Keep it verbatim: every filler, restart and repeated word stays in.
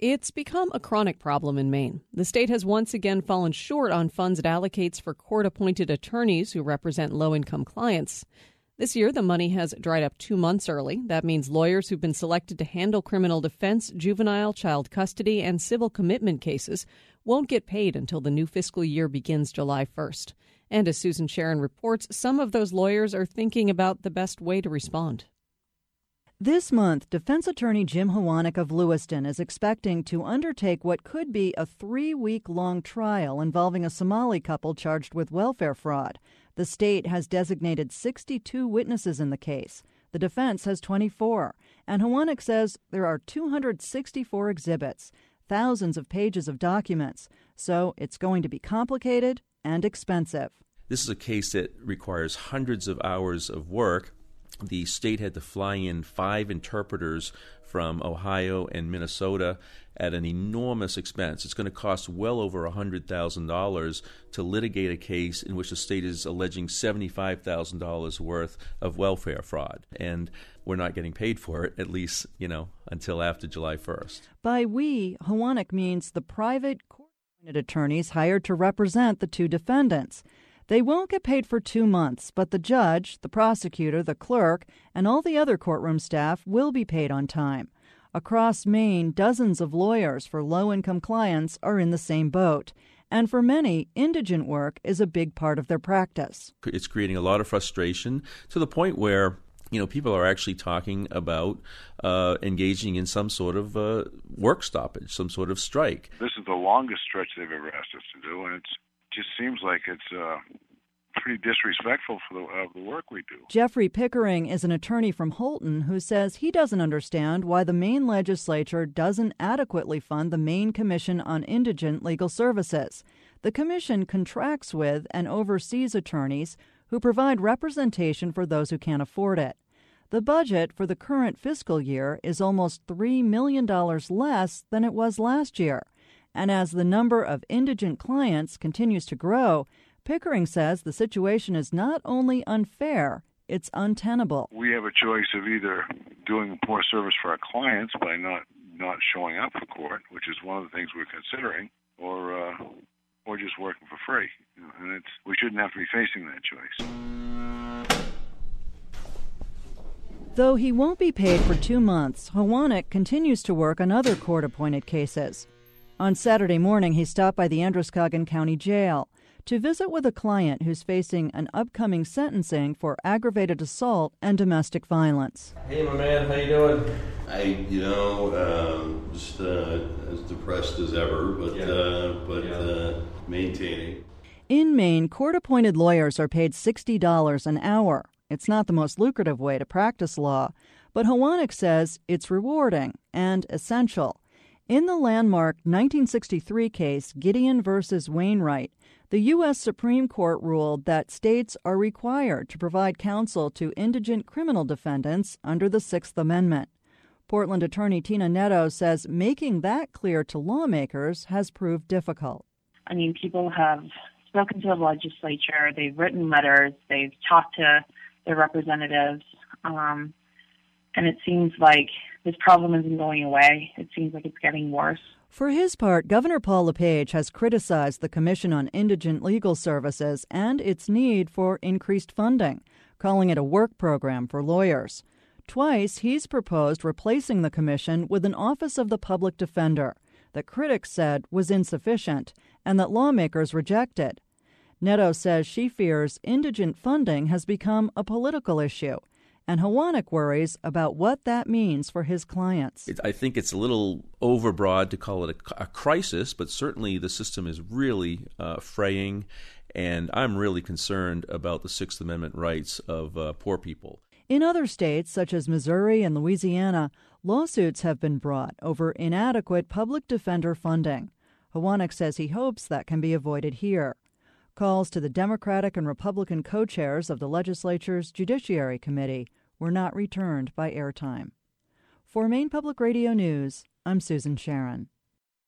It's become a chronic problem in Maine. The state has once again fallen short on funds it allocates for court-appointed attorneys who represent low-income clients. This year, the money has dried up two months early. That means lawyers who've been selected to handle criminal defense, juvenile, child custody, and civil commitment cases won't get paid until the new fiscal year begins July first. And as Susan Sharon reports, some of those lawyers are thinking about the best way to respond. This month, defense attorney Jim Hovanec of Lewiston is expecting to undertake what could be a three-week-long trial involving a Somali couple charged with welfare fraud. The state has designated sixty-two witnesses in the case. The defense has twenty-four. And Hovanec says there are two hundred sixty-four exhibits, thousands of pages of documents. So it's going to be complicated and expensive. This is a case that requires hundreds of hours of work. The state had to fly in five interpreters from Ohio and Minnesota at an enormous expense. It's going to cost well over one hundred thousand dollars to litigate a case in which the state is alleging seventy-five thousand dollars worth of welfare fraud. And we're not getting paid for it, at least, you know, until after July first. By we, Hovanec means the private court-appointed attorneys hired to represent the two defendants. They won't get paid for two months, but the judge, the prosecutor, the clerk, and all the other courtroom staff will be paid on time. Across Maine, dozens of lawyers for low-income clients are in the same boat. And for many, indigent work is a big part of their practice. It's creating a lot of frustration to the point where, you know, people are actually talking about uh, engaging in some sort of uh, work stoppage, some sort of strike. This is the longest stretch they've ever asked us to do, and it's just seems like it's uh, pretty disrespectful for the, uh, the work we do. Jeffrey Pickering is an attorney from Holton who says he doesn't understand why the Maine legislature doesn't adequately fund the Maine Commission on Indigent Legal Services. The commission contracts with and oversees attorneys who provide representation for those who can't afford it. The budget for the current fiscal year is almost three million dollars less than it was last year. And as the number of indigent clients continues to grow, Pickering says the situation is not only unfair, it's untenable. We have a choice of either doing poor service for our clients by not, not showing up for court, which is one of the things we're considering, or uh, or just working for free. You know, and it's we shouldn't have to be facing that choice. Though he won't be paid for two months, Hovanec continues to work on other court-appointed cases. On Saturday morning, he stopped by the Androscoggin County Jail to visit with a client who's facing an upcoming sentencing for aggravated assault and domestic violence. Hey, my man, how you doing? I, you know, um, just uh, as depressed as ever, but yeah. uh, but yeah. uh, maintaining. In Maine, court-appointed lawyers are paid sixty dollars an hour. It's not the most lucrative way to practice law, but Hovanec says it's rewarding and essential. In the landmark nineteen sixty-three case, Gideon versus Wainwright, the U S Supreme Court ruled that states are required to provide counsel to indigent criminal defendants under the Sixth Amendment. Portland attorney Tina Netto says making that clear to lawmakers has proved difficult. I mean, people have spoken to the legislature, they've written letters, they've talked to their representatives, um, and it seems like this problem isn't going away. It seems like it's getting worse. For his part, Governor Paul LePage has criticized the Commission on Indigent Legal Services and its need for increased funding, calling it a work program for lawyers. Twice, he's proposed replacing the commission with an Office of the Public Defender that critics said was insufficient and that lawmakers rejected. Netto says she fears indigent funding has become a political issue, and Hovanec worries about what that means for his clients. It, I think it's a little overbroad to call it a, a crisis, but certainly the system is really uh, fraying, and I'm really concerned about the Sixth Amendment rights of uh, poor people. In other states, such as Missouri and Louisiana, lawsuits have been brought over inadequate public defender funding. Hovanec says he hopes that can be avoided here. Calls to the Democratic and Republican co-chairs of the legislature's Judiciary Committee were not returned by airtime. For Maine Public Radio News, I'm Susan Sharon.